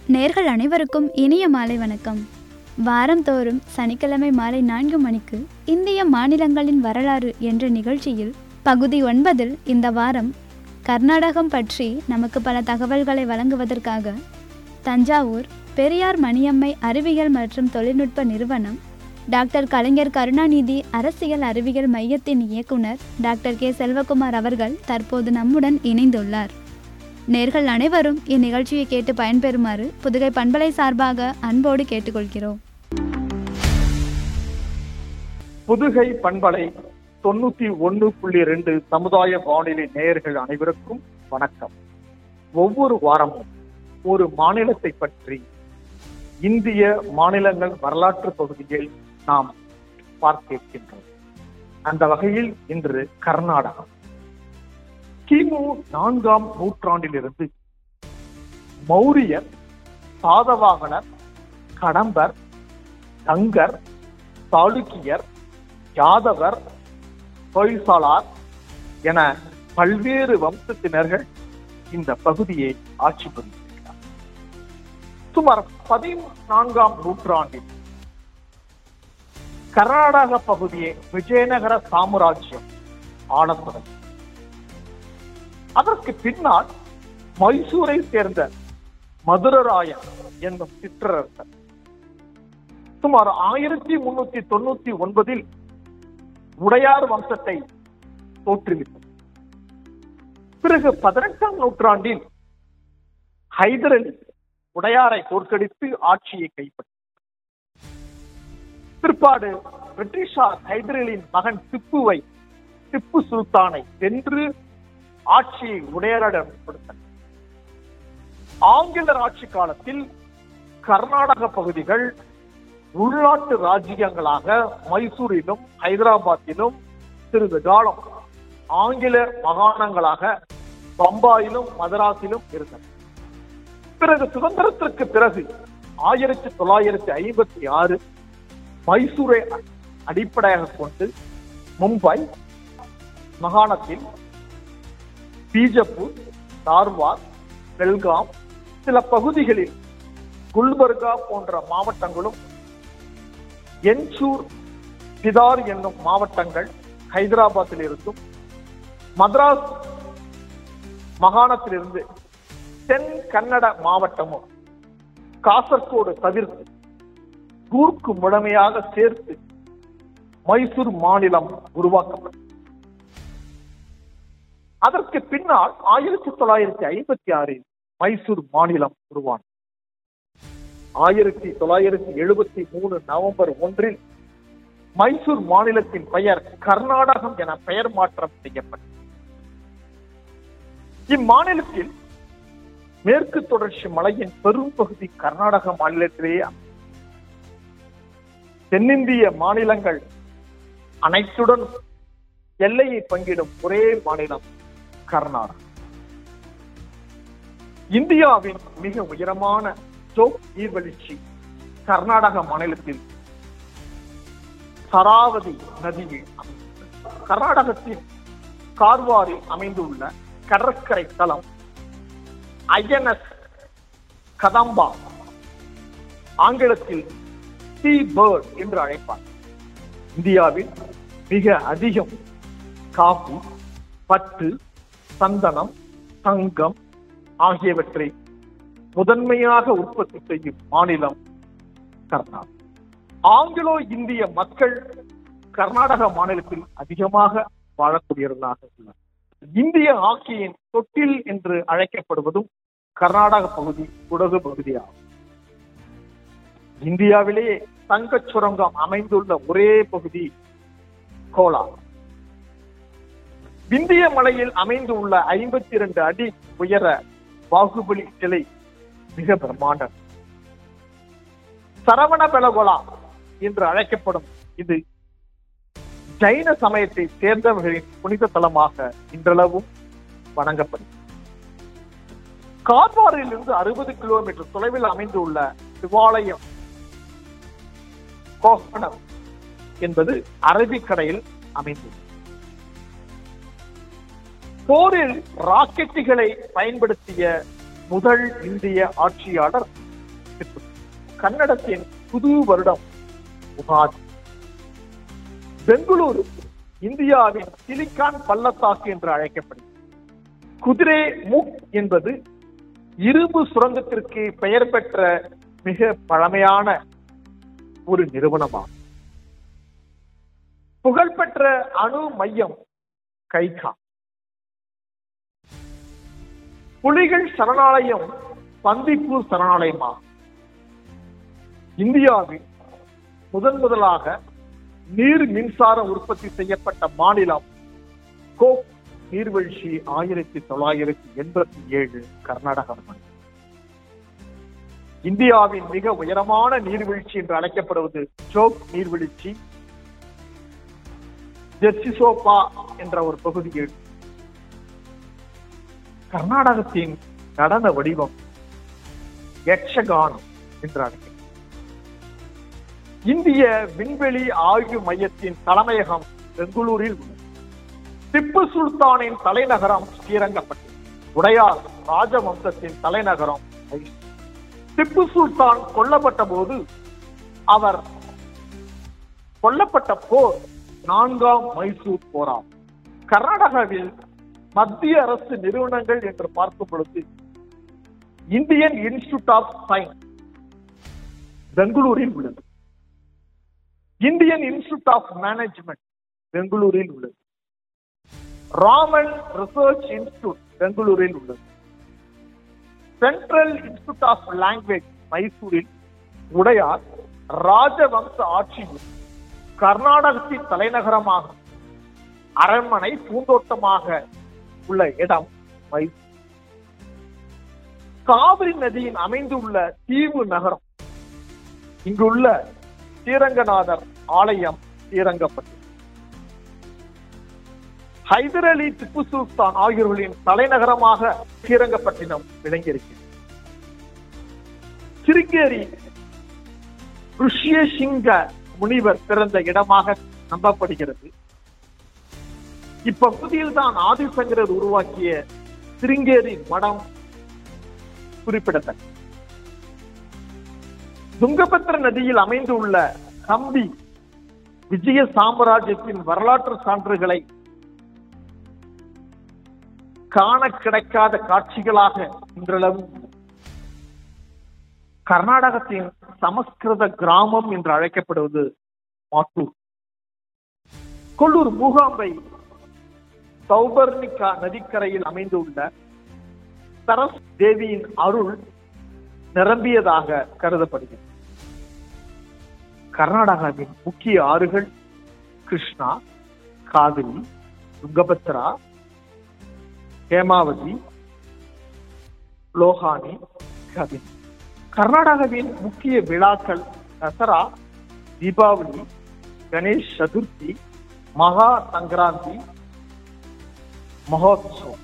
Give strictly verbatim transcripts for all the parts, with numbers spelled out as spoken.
நேர்கள் அனைவருக்கும் இனிய மாலை வணக்கம். வாரந்தோறும் சனிக்கிழமை மாலை நான்கு மணிக்கு இந்திய மாநிலங்களின் வரலாறு என்ற நிகழ்ச்சியில் பகுதி ஒன்பதில் இந்த வாரம் கர்நாடகம் பற்றி நமக்கு பல தகவல்களை வழங்குவதற்காக தஞ்சாவூர் பெரியார் மணியம்மை அறிவியல் மற்றும் தொழில்நுட்ப நிறுவனம் டாக்டர் கலைஞர் கருணாநிதி அரசியல் அறிவியல் மையத்தின் இயக்குனர் டாக்டர் கே செல்வகுமார் அவர்கள் தற்போது நம்முடன் இணைந்துள்ளார். நேர்கள் அனைவரும் இந்நிகழ்ச்சியை கேட்டு பயன்பெறுமாறு புதுகை பண்பலை சார்பாக அன்போடு கேட்டுக்கொள்கிறோம். புதுகை பண்பலை தொண்ணூத்தி ஒன்னு புள்ளி ரெண்டு சமுதாய வானொலி நேயர்கள் அனைவருக்கும் வணக்கம். ஒவ்வொரு வாரமும் ஒரு மாநிலத்தை பற்றி இந்திய மாநிலங்கள் வரலாற்று பகுதியை நாம் பார்க்கின்றோம். அந்த வகையில் இன்று கர்நாடகம். கிமு நான்காம் நூற்றாண்டிலிருந்து மௌரியர், சாதவாகனர், கடம்பர், கங்கர், சாளுக்கியர், யாதவர், ஹொய்சாளார் என பல்வேறு வம்சத்தினர்கள் இந்த பகுதியை ஆட்சி புரிந்திருக்கிறார். சுமார் பதினான்காம் நூற்றாண்டில் கர்நாடக பகுதியை விஜயநகர சாம்ராஜ்யம் ஆளத் தொடங்கியது. அதற்கு பின்னால் மைசூரை சேர்ந்த மதுரராயன் என்னும் சிற்றரசர் சுமார் ஆயிரத்தி முன்னூத்தி தொண்ணூத்தி ஒன்பதில் உடையார் வம்சத்தை தோற்றுவித்தது. பிறகு பதினெட்டாம் நூற்றாண்டில் ஹைதர் அலி உடையாரை தோற்கடித்து ஆட்சியை கைப்பற்றினார். பிற்பாடு பிரிட்டிஷார் ஹைதர் அலியின் மகன் திப்புவை திப்பு சுல்தானை வென்று ஆட்சியை உடையாரிடம் கொடுத்தனர். ஆங்கிலர் ஆட்சி காலத்தில் கர்நாடக பகுதிகள் உள்நாட்டு ராஜ்யங்களாக மைசூரிலும் ஹைதராபாத்திலும் சிறிது காலம் ஆங்கில மாகாணங்களாக பம்பாயிலும் மதராஸிலும் இருந்தன. பிறகு சுதந்திரத்திற்கு பிறகு ஆயிரத்தி தொள்ளாயிரத்தி ஐம்பத்தி ஆறு மைசூரை அடிப்படையாக கொண்டு மும்பை மாகாணத்தில் பீஜப்பூர், தார்வார், பெல்காம், சில பகுதிகளில் குல்பர்கா போன்ற மாவட்டங்களும், என்சூர், பிதார் என்னும் மாவட்டங்கள் ஹைதராபாத்தில் இருந்தும், மദ്രാஸ் மாகாணத்திலிருந்து தென் கன்னட மாவட்டமும் காசர்கோடு தவிர்த்து கூர்க்கு முழுமையாக சேர்த்து மைசூர் மாநிலம் உருவாக்கப்பட்டது. அதற்கு பின்னால் ஆயிரத்தி தொள்ளாயிரத்தி ஐம்பத்தி ஆறில் மைசூர் மாநிலம் உருவானது. ஆயிரத்தி தொள்ளாயிரத்தி எழுபத்தி மூணு நவம்பர் ஒன்றில் மைசூர் மாநிலத்தின் பெயர் கர்நாடகம் என பெயர் மாற்றம் செய்யப்பட்டது. இம்மாநிலத்தில் மேற்கு தொடர்ச்சி மலையின் பெரும் பகுதி கர்நாடக மாநிலத்திலேயே. தென்னிந்திய மாநிலங்கள் அனைத்துடன் எல்லையை பங்கிடும் ஒரே மாநிலம் கர்நாடகம். இந்தியாவின் மிக உயரமான ஜோக் நீர்வீழ்ச்சி கர்நாடக மாநிலத்தில் சராவதி நதியில் அமைந்துள்ளது. கர்நாடகத்தின் கார்வாரில் அமைந்துள்ள கடற்கரை தளம் ஐஎன்எஸ் கதம்பா, ஆங்கிலத்தில் சீ பேர்ட் என்று அழைப்பார். இந்தியாவில் மிக அதிகம் காபி, பட்டு, சந்தனம், தங்கம் ஆகியவற்றை முதன்மையாக உற்பத்தி செய்யும் மாநிலம் கர்நாடகம். ஆங்கிலோ இந்திய மக்கள் கர்நாடக மாநிலத்தில் அதிகமாக வாழக்கூடியவர்களாக உள்ளனர். இந்திய ஹாக்கியின் தொட்டில் என்று அழைக்கப்படுவதும் கர்நாடக பகுதி குடகு பகுதியாகும். இந்தியாவிலேயே தங்கச் சுரங்கம் அமைந்துள்ள ஒரே பகுதி கோலார். விந்திய மலையில் அமைந்துள்ள ஐம்பத்தி இரண்டு அடி உயர பாகுபலி சிலை மிக பிரம்மாண்டம். சரவணபெலகொலா என்று அழைக்கப்படும் இது ஜைன சமயத்தை சேர்ந்தவர்களின் புனித தலமாக இன்றளவும் வணங்கப்படுகிறது. கார்வாரில் இருந்து அறுபது கிலோமீட்டர் தொலைவில் அமைந்துள்ள சிவாலயம் கோகனம் என்பது அரபிக்கடலில் அமைந்துள்ளது. போரில் ராக்கெட்டுகளை பயன்படுத்திய முதல் இந்திய ஆட்சியாளர் திப்பு. கன்னடத்தின் புது வருடம் உகாதி. பெங்களூரு இந்தியாவின் சிலிக்கான் பள்ளத்தாக்கு என்று அழைக்கப்படுகிறது. குதிரை முக் என்பது இரும்பு சுரங்கத்திற்கு பெயர் பெற்ற மிக பழமையான ஒரு நிறுவனமாகும். புகழ்பெற்ற அணு மையம் கைகா. புலிகள் சரணாலயம் பந்திப்பூர் சரணாலயமாகும். இந்தியாவில் முதன் முதலாக நீர் மின்சாரம் உற்பத்தி செய்யப்பட்ட மாநிலம் கோக் நீர்வீழ்ச்சி ஆயிரத்தி தொள்ளாயிரத்தி எண்பத்தி ஏழு கர்நாடக மாநிலம். இந்தியாவின் மிக உயரமான நீர்வீழ்ச்சி என்று அழைக்கப்படுவது ஜோக் நீர்வீழ்ச்சி ஜெர்சிசோபா என்ற ஒரு பகுதியில். கர்நாடகத்தின் நடன வடிவம் யக்ஷகானம் என்று அழைக்கிறது. இந்திய விண்வெளி ஆய்வு மையத்தின் தலைமையகம் பெங்களூரில் உள்ளது. திப்பு சுல்தானின் தலைநகரம் ஸ்ரீரங்கப்பட்டி. உடையார் ராஜவம்சத்தின் தலைநகரம் மைசூர். திப்பு சுல்தான் கொல்லப்பட்ட போது அவர் கொல்லப்பட்ட போர் நான்காம் மைசூர் போராம். கர்நாடகாவில் மத்திய அரசு நிறுவனங்கள் என்று பார்க்கும் பொழுது இந்தியன் இன்ஸ்டிடியூட் ஆஃப் சயின்ஸ் பெங்களூரில் உள்ளது. இந்தியன் இன்ஸ்டிடியூட் ஆஃப் மேனேஜ்மெண்ட் பெங்களூரில் உள்ளது. ராமன் ரிசர்ச் இன்ஸ்டிடியூட் பெங்களூரில் உள்ளது. சென்ட்ரல் இன்ஸ்டிடியூட் ஆஃப் லாங்குவேஜ் மைசூரில். உடையார் ராஜவம்ச ஆட்சியில் கர்நாடகத்தின் தலைநகரமாக அரண்மனை பூந்தோட்டமாக உள்ள இடம் மைசூர். காவிரி நதியின் அமைந்துள்ள தீவு நகரம். இங்குள்ள ஸ்ரீரங்கநாதர் ஆலயம் ஸ்ரீரங்கப்பட்டி. ஹைதர் அலி திப்பு சுல்தான் ஆகியோர்களின் தலைநகரமாக ஸ்ரீரங்கப்பட்டினம் விளங்கியிருக்கிறது. சிருங்கேரி ருஷ்யசிங்க முனிவர் பிறந்த இடமாக நம்பப்படுகிறது. இப்பகுதியில் தான் ஆதிசங்கரர் உருவாக்கிய சிருங்கேரி மடம் குறிப்பிடத்தக்க. துங்கபத்ர நதியில் அமைந்துள்ள ஹம்பி விஜய சாம்ராஜ்யத்தின் வரலாற்று சான்றுகளை காண கிடைக்காத காட்சிகளாக இன்றளவும். கர்நாடகத்தின் சமஸ்கிருத கிராமம் என்று அழைக்கப்படுவது மாத்தூர். கொல்லூர் மூகாம்பை சௌபர்ணிகா நதிக்கரையில் அமைந்துள்ள சரஸ் தேவியின் அருள் நிரம்பியதாக கருதப்படுகிறது. கர்நாடகாவின் முக்கிய ஆறுகள் கிருஷ்ணா, காவிரி, துங்கபத்ரா, ஹேமாவதி, லோஹானி, கபினி. கர்நாடகாவின் முக்கிய விழாக்கள் தசரா, தீபாவளி, கணேஷ் சதுர்த்தி, மகா சங்கராந்தி, மகோத்சவம்.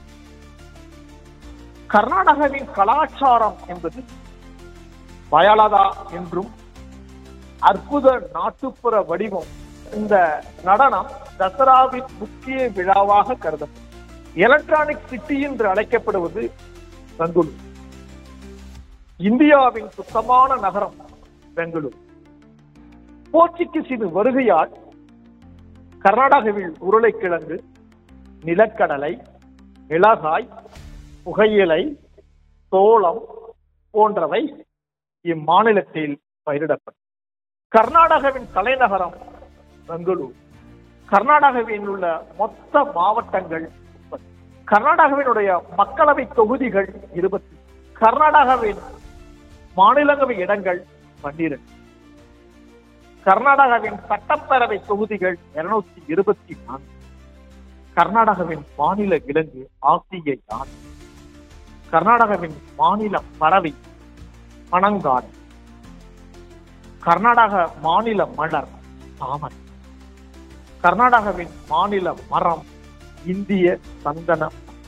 கர்நாடகாவின் கலாச்சாரம் என்பது வயலதா என்றும் அற்புத நாட்டுப்புற வடிவம். இந்த நடனம் தசராவின் முக்கிய விழாவாக கருதப்படும். எலக்ட்ரானிக் சிட்டி என்று அழைக்கப்படுவது பெங்களூர். இந்தியாவின் சுத்தமான நகரம் பெங்களூர். போர்ச்சுகீசின் வருகையால் கர்நாடகாவில் உருளைக்கிழங்கு, நிலக்கடலை, மிளகாய், புகையிலை, சோளம் போன்றவை இம்மாநிலத்தில் பயிரிடப்படும். கர்நாடகாவின் தலைநகரம் பெங்களூர். கர்நாடகாவில் உள்ள மொத்த மாவட்டங்கள் கர்நாடகாவினுடைய மக்களவை தொகுதிகள் இருபத்தி. கர்நாடகாவின் மாநிலங்களவை இடங்கள் பன்னிரண்டு. கர்நாடகாவின் சட்டப்பேரவை தொகுதிகள் இருநூத்தி இருபத்தி நான்கு. கர்நாடகாவின் மாநில விலங்கு ஆசிய யானை. கர்நாடகாவின் மாநில பறவை பனங்காடு. கர்நாடக மாநில மலர் தாமரை. கர்நாடகாவின் மாநில மரம் இந்திய சந்தன.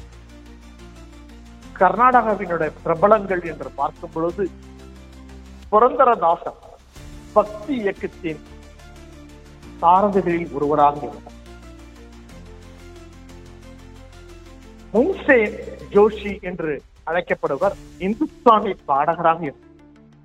கர்நாடகாவினுடைய பிரபலங்கள் என்று பார்க்கும் பொழுது புரந்தரதாசன் பக்தி இயக்கத்தின் சாரதிகளில் ஒருவராக இருந்தார். முன்சேன் ஜோஷி என்று அழைக்கப்படுவர் இந்துஸ்தானி பாடகராக இருந்தார்.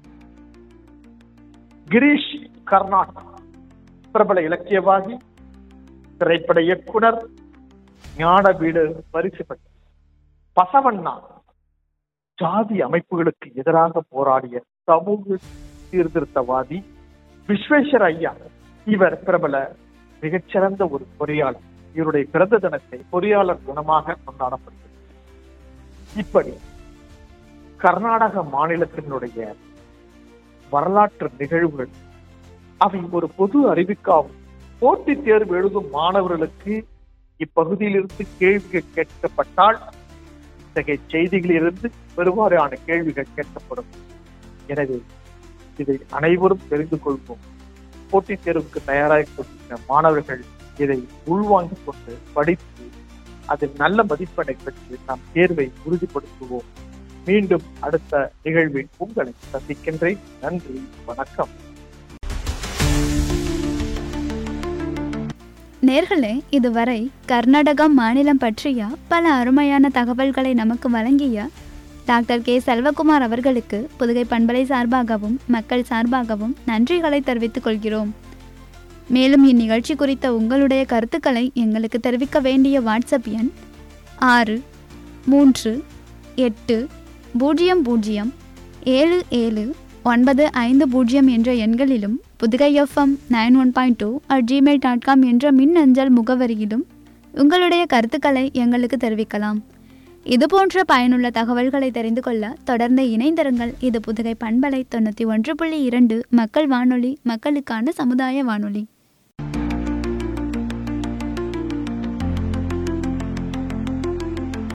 கிரீஷ் கர்நாட் பிரபல இலக்கியவாதி, திரைப்பட இயக்குனர், ஞானபீட பரிசு பெற்றார். பசவண்ணா ஜாதி அமைப்புகளுக்கு எதிராக போராடிய சமூக சீர்திருத்தவாதி. விஸ்வேஸ்வர ஐயா இவர் பிரபல மிகச்சிறந்த ஒரு பொறியாளர். இவருடைய பிறந்த தினத்தை பொறியாளர் தினமாக கொண்டாடப்படுகிறது. இப்படி கர்நாடக மாநிலத்தினுடைய வரலாற்று நிகழ்வுகள் அவை ஒரு பொது அறிவிக்காகும். போட்டித் தேர்வு எழுதும் மாணவர்களுக்கு இப்பகுதியிலிருந்து கேள்விகள் கேட்கப்பட்டால் இத்தகைய செய்திகளிலிருந்து பெருவாரியான கேள்விகள் கேட்கப்படும். எனவே இதை அனைவரும் தெரிந்து கொள்வோம். போட்டித் தேர்வுக்கு தயாராக கொண்டிருக்கிற மாணவர்கள் இதை உள்வாங்கிக் கொண்டு படித்து அதில் நல்ல மதிப்பெண்ணை பெற்று நாம் தேர்வை உறுதிப்படுத்துவோம். மீண்டும் அடுத்த நிகழ்வில் உங்களை சந்திக்கின்றேன். நன்றி, வணக்கம். நேர்களே, இதுவரை கர்நாடகம் மாநிலம் பற்றிய பல அருமையான தகவல்களை நமக்கு வழங்கிய டாக்டர் கே செல்வகுமார் அவர்களுக்கு புதுகை பண்பலை சார்பாகவும் மக்கள் சார்பாகவும் நன்றிகளை தெரிவித்துக் கொள்கிறோம். மேலும் இந்நிகழ்ச்சி குறித்த உங்களுடைய கருத்துக்களை எங்களுக்கு தெரிவிக்க வேண்டிய வாட்ஸ்அப் எண் ஆறு மூன்று எட்டு பூஜ்ஜியம் பூஜ்ஜியம் ஏழு ஏழு ஒன்பது ஐந்து பூஜ்ஜியம் என்ற எண்களிலும் Pudugai FM nine one point two at Gmail dot com என்ற மின்னஞ்சல் முகவரியிலும் உங்களுடைய கருத்துக்களை எங்களுக்கு தெரிவிக்கலாம். இதுபோன்ற பயனுள்ள தகவல்களை தெரிந்து கொள்ள தொடர்ந்து இணைந்திருங்கள். இது புதுகை பண்பலை தொண்ணூற்றி ஒன்று புள்ளி இரண்டு மக்கள் வானொலி, மக்களுக்கான சமுதாய வானொலி.